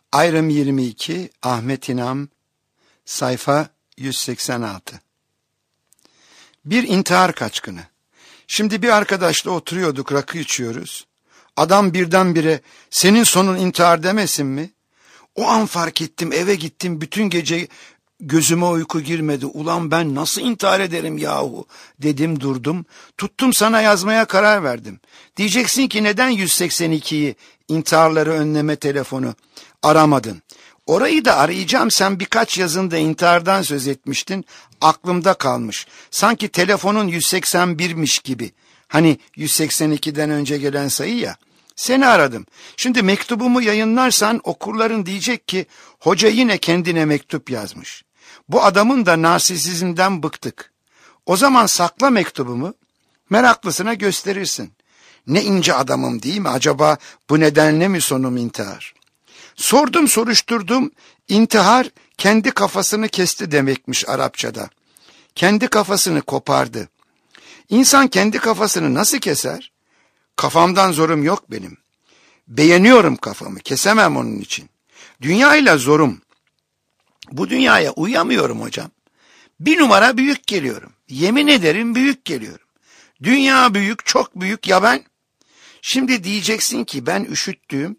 Ayrım 22, Ahmet İnam, sayfa 186. Bir intihar kaçkını. Şimdi bir arkadaşla oturuyorduk, rakı içiyoruz. Adam birdenbire senin sonun intihar demesin mi? O an fark ettim, eve gittim, bütün gece gözüme uyku girmedi. Ulan ben nasıl intihar ederim yahu dedim, durdum. Tuttum sana yazmaya karar verdim. Diyeceksin ki neden 182'yi, intiharları önleme telefonu aramadın? Orayı da arayacağım, sen birkaç yazında intihardan söz etmiştin, aklımda kalmış. Sanki telefonun 181'miş gibi. Hani 182'den önce gelen sayı ya. Seni aradım. Şimdi mektubumu yayınlarsan okurların diyecek ki hoca yine kendine mektup yazmış. Bu adamın da narsisizmden bıktık. O zaman sakla mektubumu, meraklısına gösterirsin. Ne ince adamım değil mi? Acaba bu nedenle mi sonum intihar? Sordum, soruşturdum. İntihar kendi kafasını kesti demekmiş Arapçada. Kendi kafasını kopardı. İnsan kendi kafasını nasıl keser? Kafamdan zorum yok benim. Beğeniyorum kafamı, kesemem onun için. Dünyayla zorum. Bu dünyaya uyamıyorum hocam. Bir numara büyük geliyorum. Yemin ederim büyük geliyorum. Dünya büyük, çok büyük, ya ben? Şimdi diyeceksin ki ben üşüttüm.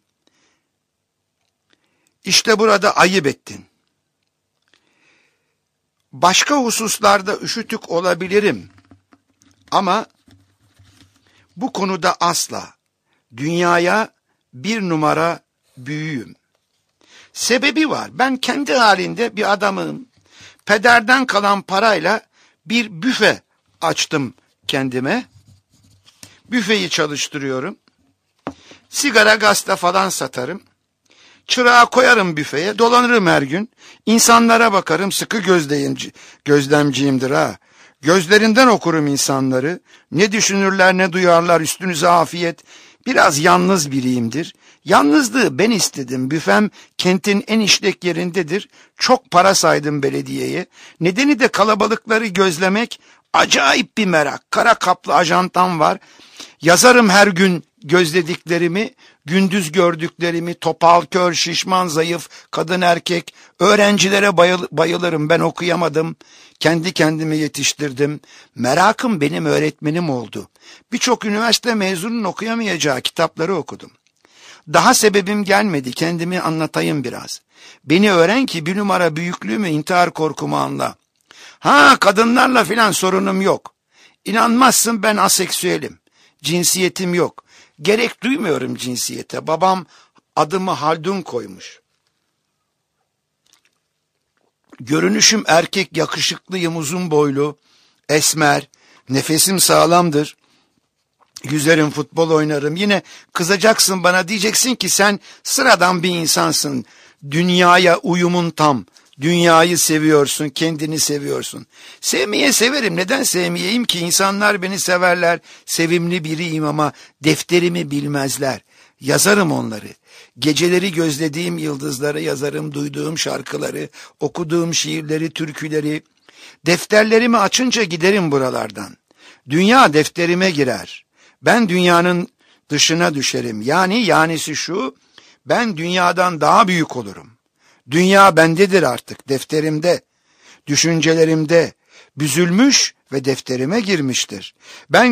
İşte burada ayıp ettin. Başka hususlarda üşütük olabilirim. Ama bu konuda asla. Dünyaya bir numara büyüğüm. Sebebi var. Ben kendi halinde bir adamım. Pederden kalan parayla bir büfe açtım kendime. Büfeyi çalıştırıyorum. Sigara, gazete falan satarım. Çırağı koyarım büfeye, dolanırım her gün. İnsanlara bakarım, sıkı gözlemciyimdir ha. Gözlerinden okurum insanları. Ne düşünürler, ne duyarlar, üstünüze afiyet. Biraz yalnız biriyimdir. Yalnızlığı ben istedim. Büfem kentin en işlek yerindedir. Çok para saydım belediyeye. Nedeni de kalabalıkları gözlemek. Acayip bir merak. Kara kaplı ajantam var. Yazarım her gün gözlediklerimi, gündüz gördüklerimi, topal, kör, şişman, zayıf, kadın, erkek, öğrencilere bayılırım. Ben okuyamadım, kendi kendimi yetiştirdim. Merakım benim öğretmenim oldu. Birçok üniversite mezunun okuyamayacağı kitapları okudum. Daha sebebim gelmedi, kendimi anlatayım biraz. Beni öğren ki bir numara büyüklüğümü, intihar korkumu anla. Ha, kadınlarla filan sorunum yok. İnanmazsın, ben aseksüelim. Cinsiyetim yok. Gerek duymuyorum cinsiyete. Babam adımı Haldun koymuş. Görünüşüm erkek, yakışıklıyım, uzun boylu, esmer, nefesim sağlamdır. Yüzerim, futbol oynarım. Yine kızacaksın bana, diyeceksin ki sen sıradan bir insansın. Dünyaya uyumun tam. Dünyayı seviyorsun, kendini seviyorsun. Sevmeye severim. Neden sevmeyeyim ki? İnsanlar beni severler. Sevimli biriyim ama defterimi bilmezler. Yazarım onları. Geceleri gözlediğim yıldızları yazarım, duyduğum şarkıları, okuduğum şiirleri, türküleri. Defterlerimi açınca giderim buralardan. Dünya defterime girer. Ben dünyanın dışına düşerim. Yanisi şu, ben dünyadan daha büyük olurum. Dünya bendedir artık, defterimde, düşüncelerimde, büzülmüş ve defterime girmiştir. Ben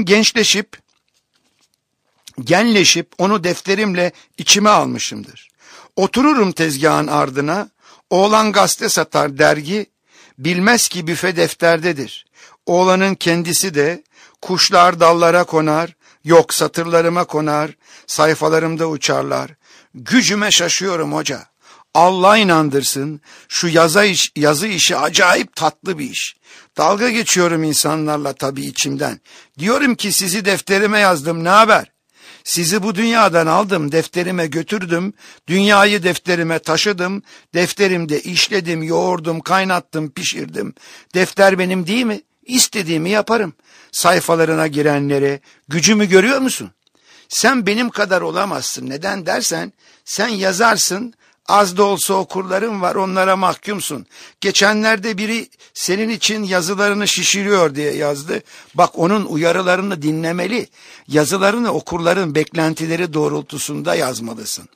genleşip onu defterimle içime almışımdır. Otururum tezgahın ardına, oğlan gazete satar, dergi, bilmez ki büfe defterdedir. Oğlanın kendisi de kuşlar dallara konar, yok satırlarıma konar, sayfalarımda uçarlar. Gücüme şaşıyorum hoca. Allah inandırsın, şu yazı işi acayip tatlı bir iş. Dalga geçiyorum insanlarla tabii içimden. Diyorum ki sizi defterime yazdım, ne haber? Sizi bu dünyadan aldım, defterime götürdüm, dünyayı defterime taşıdım, defterimde işledim, yoğurdum, kaynattım, pişirdim. Defter benim değil mi? İstediğimi yaparım. Sayfalarına girenlere gücümü görüyor musun? Sen benim kadar olamazsın. Neden dersen, sen yazarsın, az da olsa okurların var, onlara mahkumsun. Geçenlerde biri senin için yazılarını şişiriyor diye yazdı. Bak, onun uyarılarını dinlemeli. Yazılarını okurların beklentileri doğrultusunda yazmalısın.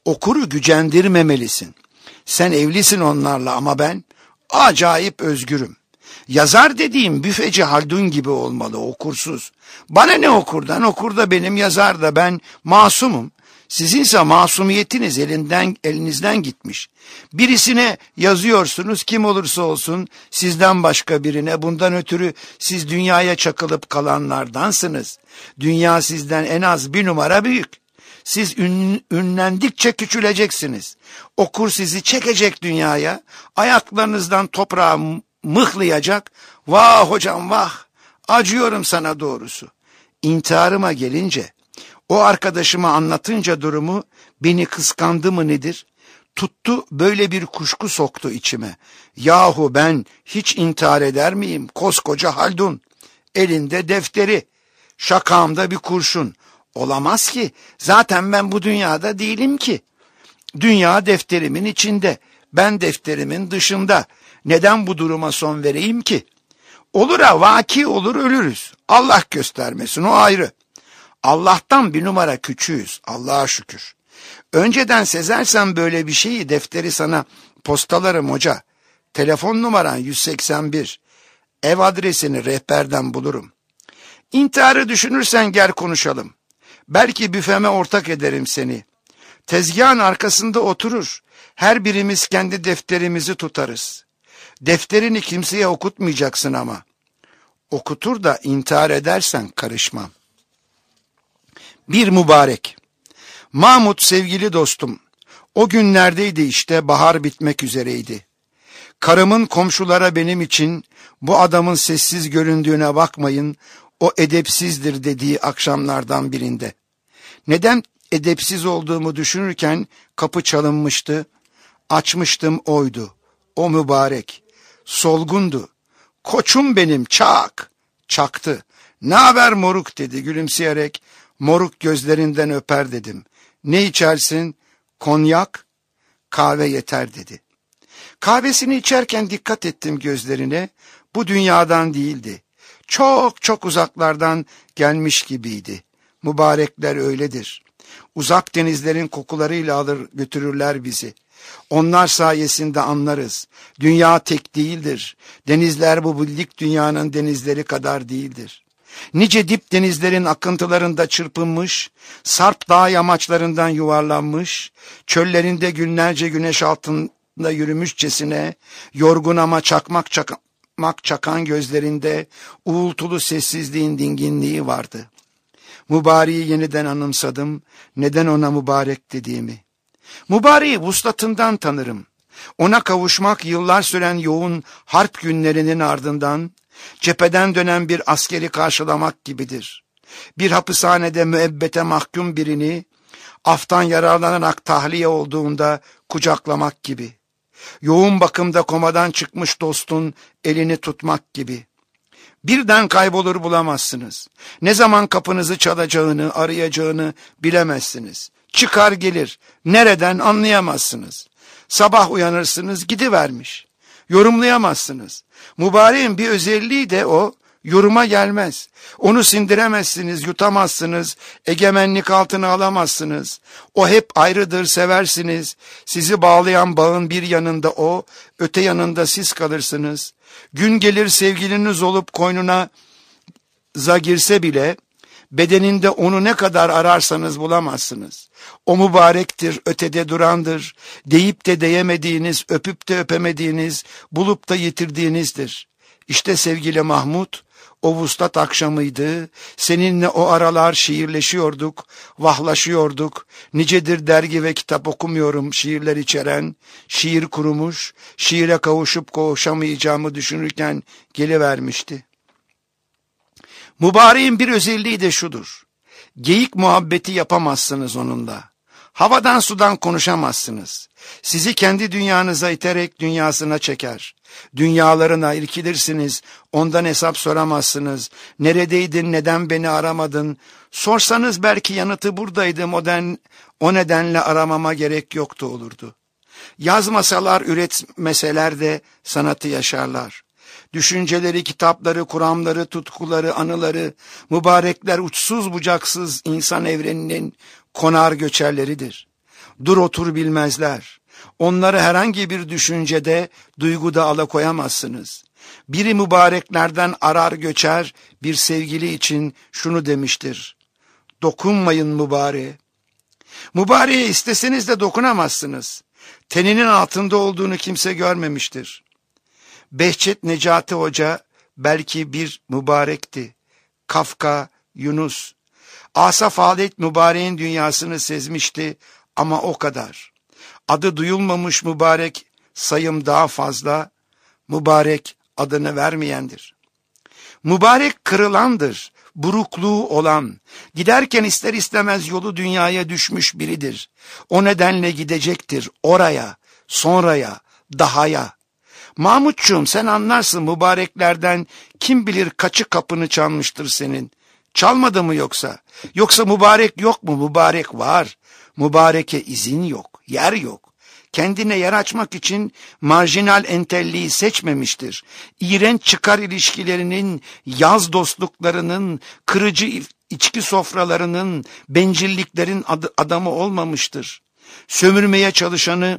Okuru gücendirmemelisin. Sen evlisin onlarla ama ben acayip özgürüm. Yazar dediğim büfeci Haldun gibi olmalı, okursuz. Bana ne okurdan? Okur da benim, yazar da ben. Masumum. Sizinse masumiyetiniz elinizden gitmiş. Birisine yazıyorsunuz, kim olursa olsun, sizden başka birine. Bundan ötürü siz dünyaya çakılıp kalanlardansınız. Dünya sizden en az 1 numara büyük. Siz ünlendikçe küçüleceksiniz. Okur sizi çekecek dünyaya, ayaklarınızdan toprağa mıhlayacak. Vah hocam vah, acıyorum sana doğrusu. İntiharıma gelince, o arkadaşıma anlatınca durumu, beni kıskandı mı nedir? Tuttu böyle bir kuşku soktu içime. Yahu ben hiç intihar eder miyim? Koskoca Haldun. Elinde defteri, şakağımda bir kurşun. Olamaz ki, zaten ben bu dünyada değilim ki. Dünya defterimin içinde, ben defterimin dışında. Neden bu duruma son vereyim ki? Olur ha, vaki olur, ölürüz. Allah göstermesin, o ayrı. Allah'tan 1 numara küçüğüz, Allah'a şükür. Önceden sezersen böyle bir şeyi, defteri sana postalarım hoca. Telefon numaran 181. Ev adresini rehberden bulurum. İntiharı düşünürsen gel konuşalım. Belki büfeme ortak ederim seni. Tezgahın arkasında oturur. Her birimiz kendi defterimizi tutarız. Defterini kimseye okutmayacaksın ama. Okutur da intihar edersen karışmam. Bir mübarek. Mahmut sevgili dostum. O günlerdeydi işte, bahar bitmek üzereydi. Karımın komşulara benim için bu adamın sessiz göründüğüne bakmayın, o edepsizdir dediği akşamlardan birinde. Neden edepsiz olduğumu düşünürken kapı çalınmıştı. Açmıştım, oydu. O mübarek. Solgundu. Koçum benim, çak. Çaktı. Ne haber moruk dedi gülümseyerek. Moruk gözlerinden öper dedim. Ne içersin? Konyak, kahve yeter dedi. Kahvesini içerken dikkat ettim gözlerine. Bu dünyadan değildi. Çok çok uzaklardan gelmiş gibiydi. Mübarekler öyledir. Uzak denizlerin kokularıyla alır götürürler bizi. Onlar sayesinde anlarız. Dünya tek değildir. Denizler bu bildik dünyanın denizleri kadar değildir. Nice dip denizlerin akıntılarında çırpınmış, sarp dağ yamaçlarından yuvarlanmış, çöllerinde günlerce güneş altında yürümüşçesine, yorgun ama çakmak çakan gözlerinde uğultulu sessizliğin dinginliği vardı. Mübareği yeniden anımsadım, neden ona mübarek dediğimi. Mübareği vuslatından tanırım. Ona kavuşmak yıllar süren yoğun harp günlerinin ardından, cepheden dönen bir askeri karşılamak gibidir. Bir hapishanede müebbete mahkum birini, aftan yararlanarak tahliye olduğunda kucaklamak gibi. Yoğun bakımda komadan çıkmış dostun elini tutmak gibi. Birden kaybolur bulamazsınız. Ne zaman kapınızı çalacağını, arayacağını bilemezsiniz. Çıkar gelir, nereden anlayamazsınız. Sabah uyanırsınız, gidivermiş. Yorumlayamazsınız. Mübareğin bir özelliği de o, yoruma gelmez. Onu sindiremezsiniz, yutamazsınız, egemenlik altına alamazsınız. O hep ayrıdır, seversiniz. Sizi bağlayan bağın bir yanında o, öte yanında siz kalırsınız. Gün gelir sevgiliniz olup koynuna girse bile, bedeninde onu ne kadar ararsanız bulamazsınız. O mübarektir, ötede durandır. Deyip de deyemediğiniz, öpüp de öpemediğiniz, bulup da yitirdiğinizdir. İşte sevgili Mahmut, o vuslat akşamıydı. Seninle o aralar şiirleşiyorduk, vahlaşıyorduk. Nicedir dergi ve kitap okumuyorum şiirler içeren. Şiir kurumuş, şiire kavuşup kavuşamayacağımı düşünürken gelivermişti. Mübareğin bir özelliği de şudur. Geyik muhabbeti yapamazsınız onunla. Havadan sudan konuşamazsınız. Sizi kendi dünyanıza iterek dünyasına çeker. Dünyalarına irkilirsiniz, ondan hesap soramazsınız. Neredeydin, neden beni aramadın? Sorsanız belki yanıtı buradaydım, o nedenle aramama gerek yoktu olurdu. Yazmasalar, üretmeseler de sanatı yaşarlar. Düşünceleri, kitapları, kuramları, tutkuları, anıları, mübarekler uçsuz bucaksız insan evreninin konar göçerleridir. dur otur bilmezler. Onları herhangi bir düşüncede, duyguda alakoyamazsınız. Biri mübareklerden arar göçer, bir sevgili için şunu demiştir: dokunmayın mübareğe. Mübareğe isteseniz de dokunamazsınız. Teninin altında olduğunu kimse görmemiştir. Behçet Necati Hoca belki bir mübarekti. Kafka, Yunus. Asaf Halet mübareğin dünyasını sezmişti ama o kadar. Adı duyulmamış mübarek sayım daha fazla. Mübarek adını vermeyendir. Mübarek kırılandır, burukluğu olan, giderken ister istemez yolu dünyaya düşmüş biridir. O nedenle gidecektir oraya, sonraya, dahaya. Mahmutçuğum, sen anlarsın, mübareklerden kim bilir kaçı kapını çalmıştır senin. Çalmadı mı yoksa? Yoksa mübarek yok mu? Mübarek var. Mübareke izin yok, yer yok. Kendine yer açmak için marjinal entelliği seçmemiştir. İğrenç çıkar ilişkilerinin, yaz dostluklarının, kırıcı içki sofralarının, bencilliklerin adamı olmamıştır. Sömürmeye çalışanı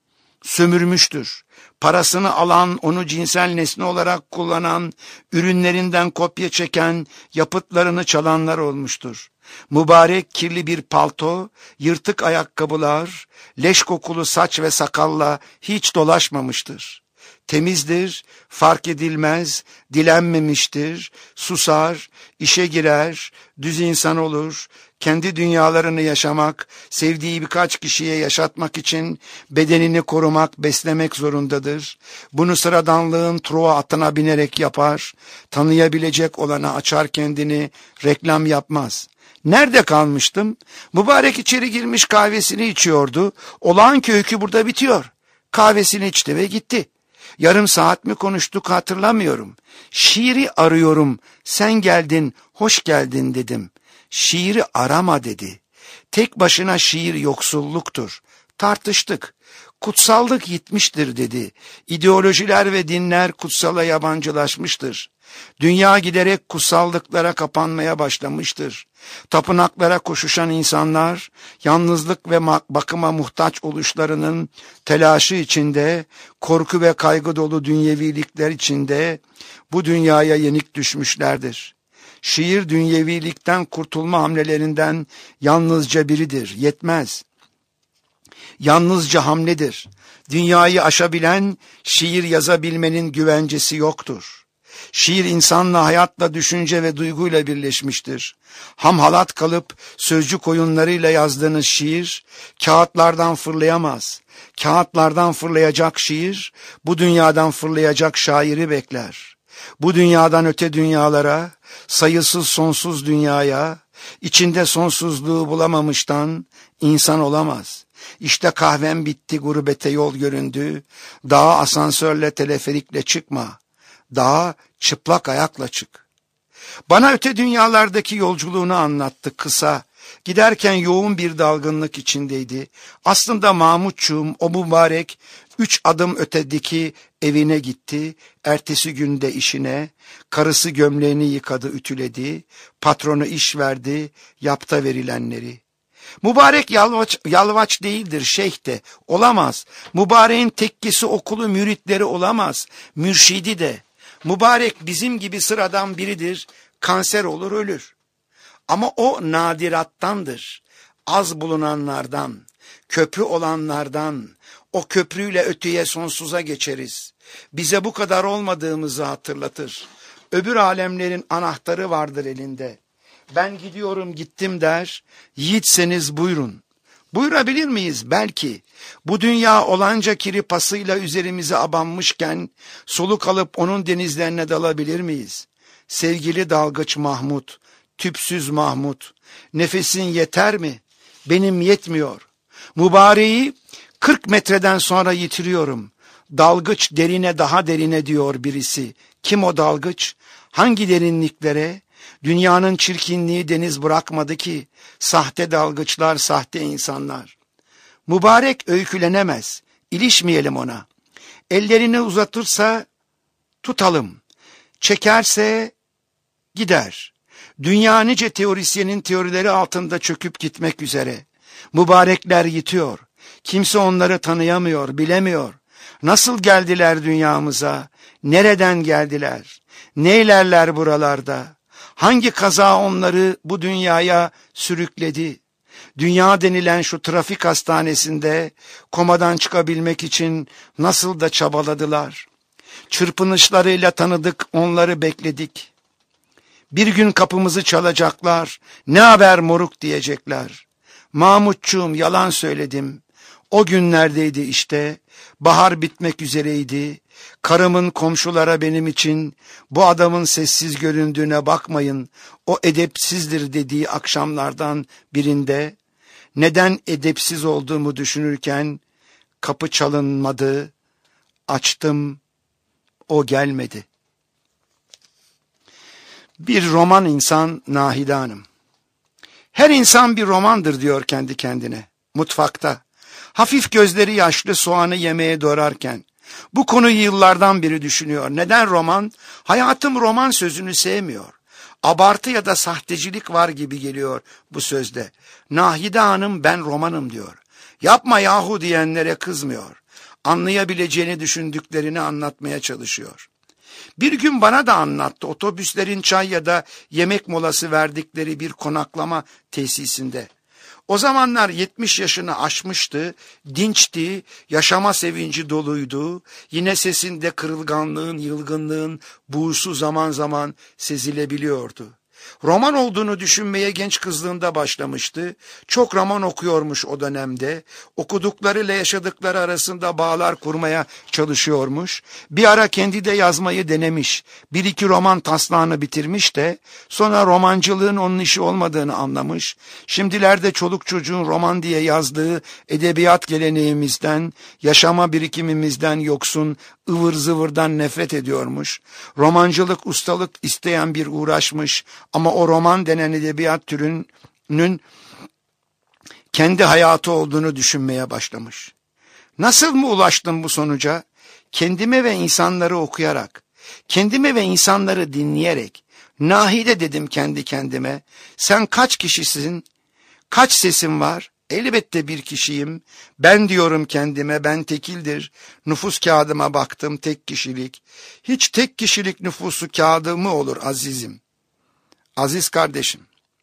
sömürmüştür. Parasını alan, onu cinsel nesne olarak kullanan, ürünlerinden kopya çeken, yapıtlarını çalanlar olmuştur. Mübarek kirli bir palto, yırtık ayakkabılar, leş kokulu saç ve sakalla hiç dolaşmamıştır. Temizdir, fark edilmez, dilenmemiştir, susar, işe girer, düz insan olur, kendi dünyalarını yaşamak, sevdiği birkaç kişiye yaşatmak için bedenini korumak, beslemek zorundadır. Bunu sıradanlığın Troa atına binerek yapar, tanıyabilecek olana açar kendini, reklam yapmaz. Nerede kalmıştım? Mübarek içeri girmiş kahvesini içiyordu. Olağan ki öykü burada bitiyor. Kahvesini içti ve gitti. Yarım saat mi konuştuk hatırlamıyorum. Şiiri arıyorum, sen geldin, hoş geldin dedim. Şiiri arama dedi. Tek başına şiir yoksulluktur. Tartıştık. Kutsallık gitmiştir dedi. İdeolojiler ve dinler kutsala yabancılaşmıştır. Dünya giderek kutsallıklara kapanmaya başlamıştır. Tapınaklara koşuşan insanlar, yalnızlık ve bakıma muhtaç oluşlarının telaşı içinde, korku ve kaygı dolu dünyevilikler içinde bu dünyaya yenik düşmüşlerdir. Şiir dünyevilikten kurtulma hamlelerinden yalnızca biridir, yetmez. Yalnızca hamledir. Dünyayı aşabilen şiir yazabilmenin güvencesi yoktur. Şiir insanla, hayatla, düşünce ve duyguyla birleşmiştir. Ham halat kalıp sözcük oyunlarıyla yazdığınız şiir kağıtlardan fırlayamaz. Kağıtlardan fırlayacak şiir bu dünyadan fırlayacak şairi bekler. Bu dünyadan öte dünyalara, sayısız sonsuz dünyaya, içinde sonsuzluğu bulamamıştan insan olamaz. İşte kahvem bitti, gurbete yol göründü. Dağa asansörle, teleferikle çıkma. Dağa çıplak ayakla çık. Bana öte dünyalardaki yolculuğunu anlattı kısa. Giderken yoğun bir dalgınlık içindeydi. Aslında Mahmutçuğum o mübarek 3 adım ötedeki evine gitti. Ertesi günde işine, karısı gömleğini yıkadı, ütüledi. Patronu iş verdi, yapta verilenleri. Mübarek yalvaç değildir, şeyh de olamaz. Mübareğin tekkesi okulu müritleri olamaz, mürşidi de. Mübarek bizim gibi sıradan biridir, kanser olur ölür. Ama o nadirattandır, az bulunanlardan, köprü olanlardan, o köprüyle öteye sonsuza geçeriz. Bize bu kadar olmadığımızı hatırlatır. Öbür alemlerin anahtarı vardır elinde. Ben gidiyorum gittim der, yiğitseniz buyurun. Buyurabilir miyiz? Belki. Bu dünya olanca kiri pasıyla üzerimize abanmışken soluk alıp onun denizlerine dalabilir miyiz? Sevgili dalgıç Mahmut, tüpsüz Mahmut, nefesin yeter mi? Benim yetmiyor. Mübareği 40 metreden sonra yitiriyorum. Dalgıç derine, daha derine diyor birisi. Kim o dalgıç? Hangi derinliklere? Dünyanın çirkinliği deniz bırakmadı ki. Sahte dalgıçlar, sahte insanlar. Mübarek öykülenemez. İlişmeyelim ona. Ellerini uzatırsa tutalım. Çekerse gider. Dünya nice teorisyenin teorileri altında çöküp gitmek üzere. Mübarekler yitiyor. Kimse onları tanıyamıyor, bilemiyor. Nasıl geldiler dünyamıza? Nereden geldiler? Neylerler buralarda? Hangi kaza onları bu dünyaya sürükledi? Dünya denilen şu trafik hastanesinde komadan çıkabilmek için nasıl da çabaladılar. Çırpınışlarıyla tanıdık, onları bekledik. Bir gün kapımızı çalacaklar, ne haber moruk diyecekler. Mahmutçuğum, yalan söyledim. O günlerdeydi işte, bahar bitmek üzereydi. Karımın komşulara benim için bu adamın sessiz göründüğüne bakmayın, o edepsizdir dediği akşamlardan birinde, neden edepsiz olduğumu düşünürken kapı çalınmadı, açtım, o gelmedi. Bir roman insan Nahide Hanım. Her insan bir romandır diyor kendi kendine. Mutfakta, hafif gözleri yaşlı soğanı yemeğe doğrarken, bu konuyu yıllardan beri düşünüyor. Neden roman? Hayatım roman sözünü sevmiyor. Abartı ya da sahtecilik var gibi geliyor bu sözde. Nahide Hanım ben romanım diyor. Yapma yahu diyenlere kızmıyor. Anlayabileceğini düşündüklerini anlatmaya çalışıyor. Bir gün bana da anlattı, otobüslerin çay ya da yemek molası verdikleri bir konaklama tesisinde. O zamanlar 70 yaşını aşmıştı, dinçti, yaşama sevinci doluydu. Yine sesinde kırılganlığın, yılgınlığın buğusu zaman zaman sezilebiliyordu. Roman olduğunu düşünmeye genç kızlığında başlamıştı. Çok roman okuyormuş o dönemde. Okuduklarıyla yaşadıkları arasında bağlar kurmaya çalışıyormuş. Bir ara kendi de yazmayı denemiş. Bir iki roman taslağını bitirmiş de sonra romancılığın onun işi olmadığını anlamış. Şimdilerde çoluk çocuğun roman diye yazdığı edebiyat geleneğimizden, yaşama birikimimizden yoksun, ıvır zıvırdan nefret ediyormuş. Romancılık ustalık isteyen bir uğraşmış ama o roman denen edebiyat türünün kendi hayatı olduğunu düşünmeye başlamış. Nasıl mı ulaştım bu sonuca? Kendime ve insanları okuyarak, kendime ve insanları dinleyerek. Nahide dedim kendi kendime, sen kaç kişisin, kaç sesin var? Elbette bir kişiyim. Ben diyorum kendime, ben tekildir. Nüfus kağıdıma baktım, tek kişilik. Hiç tek kişilik nüfusu kağıdı mı olur azizim? Aziz kardeşim.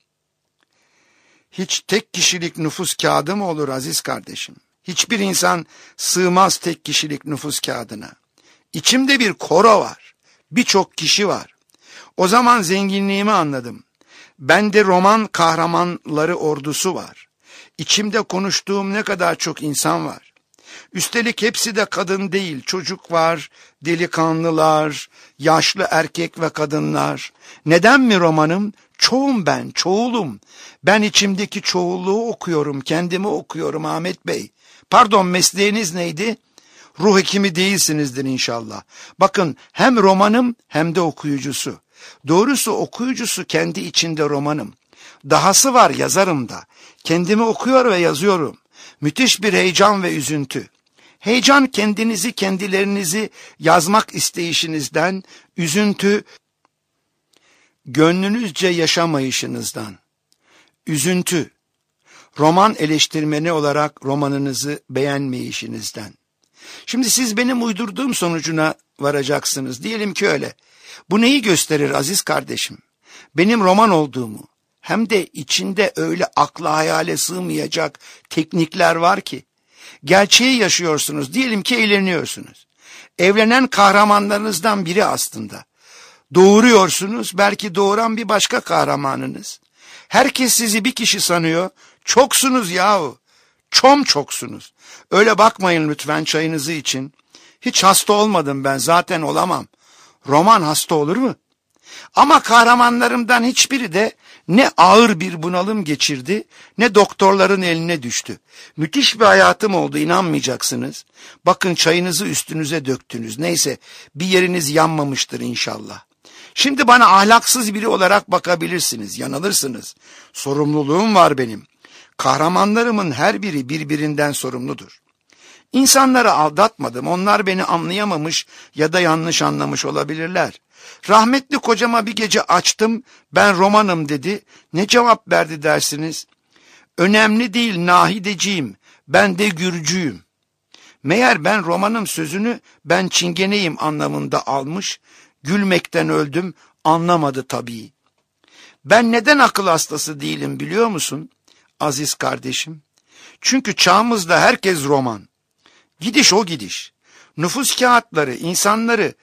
Hiç tek kişilik nüfus kağıdı mı olur aziz kardeşim? Hiçbir insan sığmaz tek kişilik nüfus kağıdına. İçimde bir koro var. Birçok kişi var. O zaman zenginliğimi anladım. Bende roman kahramanları ordusu var. İçimde konuştuğum ne kadar çok insan var. Üstelik hepsi de kadın değil, çocuk var, delikanlılar, yaşlı erkek ve kadınlar. Neden mi romanım? Çoğum ben, çoğulum. Ben içimdeki çoğulluğu okuyorum, kendimi okuyorum Ahmet Bey. Pardon, mesleğiniz neydi? Ruh hekimi değilsinizdir inşallah. Bakın, hem romanım hem de okuyucusu. Doğrusu okuyucusu kendi içinde romanım. Dahası var, yazarım da. Kendimi okuyor ve yazıyorum. Müthiş bir heyecan ve üzüntü. Heyecan kendinizi, kendilerinizi yazmak isteyişinizden, üzüntü gönlünüzce yaşamayışınızdan. Üzüntü, roman eleştirmeni olarak romanınızı beğenmeyişinizden. Şimdi siz benim uydurduğum sonucuna varacaksınız. Diyelim ki öyle. Bu neyi gösterir aziz kardeşim? Benim roman olduğumu, hem de içinde öyle akla hayale sığmayacak teknikler var ki. Gerçeği yaşıyorsunuz, diyelim ki eğleniyorsunuz. Evlenen kahramanlarınızdan biri aslında. Doğuruyorsunuz, belki doğuran bir başka kahramanınız. Herkes sizi bir kişi sanıyor. Çoksunuz yahu. Çoksunuz. Öyle bakmayın lütfen çayınızı için. Hiç hasta olmadım ben, zaten olamam. Roman hasta olur mu? Ama kahramanlarımdan hiçbiri de ne ağır bir bunalım geçirdi, ne doktorların eline düştü. Müthiş bir hayatım oldu, inanmayacaksınız. Bakın çayınızı üstünüze döktünüz. Neyse, bir yeriniz yanmamıştır inşallah. Şimdi bana ahlaksız biri olarak bakabilirsiniz, yanılırsınız. Sorumluluğum var benim. Kahramanlarımın her biri birbirinden sorumludur. İnsanları aldatmadım, onlar beni anlayamamış ya da yanlış anlamış olabilirler. Rahmetli kocama bir gece açtım, ben romanım dedi. Ne cevap verdi dersiniz? Önemli değil nahideciyim, ben de Gürcüyüm. Meğer ben romanım sözünü ben çingeneyim anlamında almış, gülmekten öldüm, anlamadı tabii. Ben neden akıl hastası değilim biliyor musun aziz kardeşim? Çünkü çağımızda herkes roman. Gidiş o gidiş. Nüfus kağıtları insanları,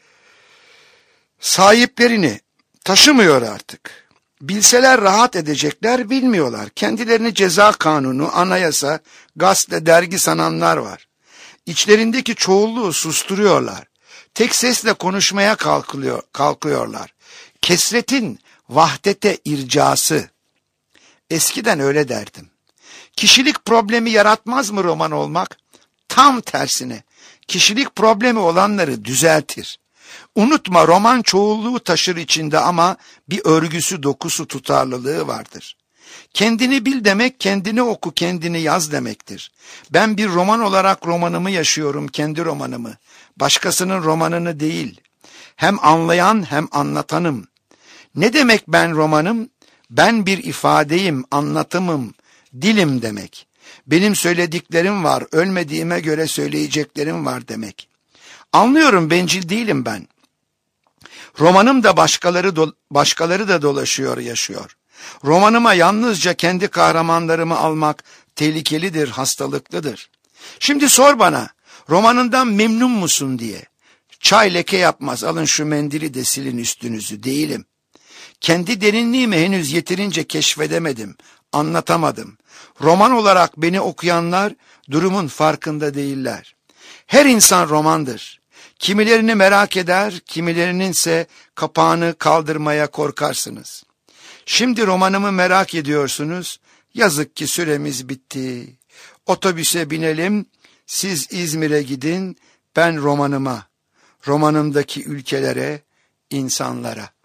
sahiplerini taşımıyor artık. Bilseler rahat edecekler, bilmiyorlar. Kendilerini ceza kanunu, anayasa, gazete, dergi sananlar var. İçlerindeki çoğunluğu susturuyorlar. Tek sesle konuşmaya kalkıyorlar. Kesretin vahdete ircası. Eskiden öyle derdim. Kişilik problemi yaratmaz mı roman olmak? Tam tersine. Kişilik problemi olanları düzeltir. Unutma, roman çoğulluğu taşır içinde ama bir örgüsü, dokusu, tutarlılığı vardır. Kendini bil demek, kendini oku, kendini yaz demektir. Ben bir roman olarak romanımı yaşıyorum, kendi romanımı. Başkasının romanını değil. Hem anlayan hem anlatanım. Ne demek ben romanım? Ben bir ifadeyim, anlatımım, dilim demek. Benim söylediklerim var, ölmediğime göre söyleyeceklerim var demek. Anlıyorum, bencil değilim ben. Romanım da başkaları da dolaşıyor, yaşıyor. Romanıma yalnızca kendi kahramanlarımı almak tehlikelidir, hastalıklıdır. Şimdi sor bana, romanından memnun musun diye. Çay leke yapmaz, alın şu mendili de silin üstünüzü, değilim. Kendi derinliğimi henüz yeterince keşfedemedim, anlatamadım. Roman olarak beni okuyanlar durumun farkında değiller. Her insan romandır. Kimilerini merak eder, kimilerininse kapağını kaldırmaya korkarsınız. Şimdi romanımı merak ediyorsunuz. Yazık ki süremiz bitti. Otobüse binelim, siz İzmir'e gidin, ben romanıma, romanımdaki ülkelere, insanlara.